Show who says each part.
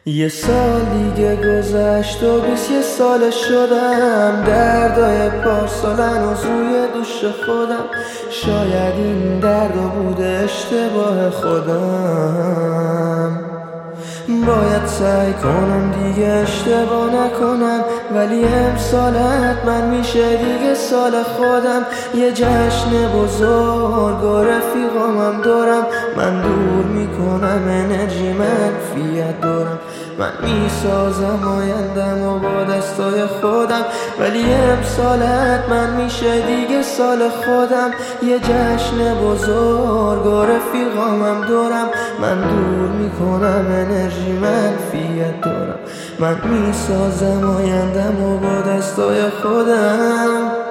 Speaker 1: یه سال دیگه گذشت و 21 سال شدم، دردای پارسال هنوز روی دوش خودم. شاید این دردا بوده اشتباه خودم، باید سعی کنم دیگه اشتباه نکنم، ولی امسال حتما میشه دیگه سال خودم. یه جشن بزرگ و رفیقامم دورم، من دور میکنم انرژی منفیت دورم. من میسازم آیندم و با دستای خودم، ولی امسال حتما میشه دیگه سال خودم. یه جشن بزرگ و رفیقامم دورم، من دور میکنم انرژی منفیت دورم. من میسازم آیندم و با دستای خودم.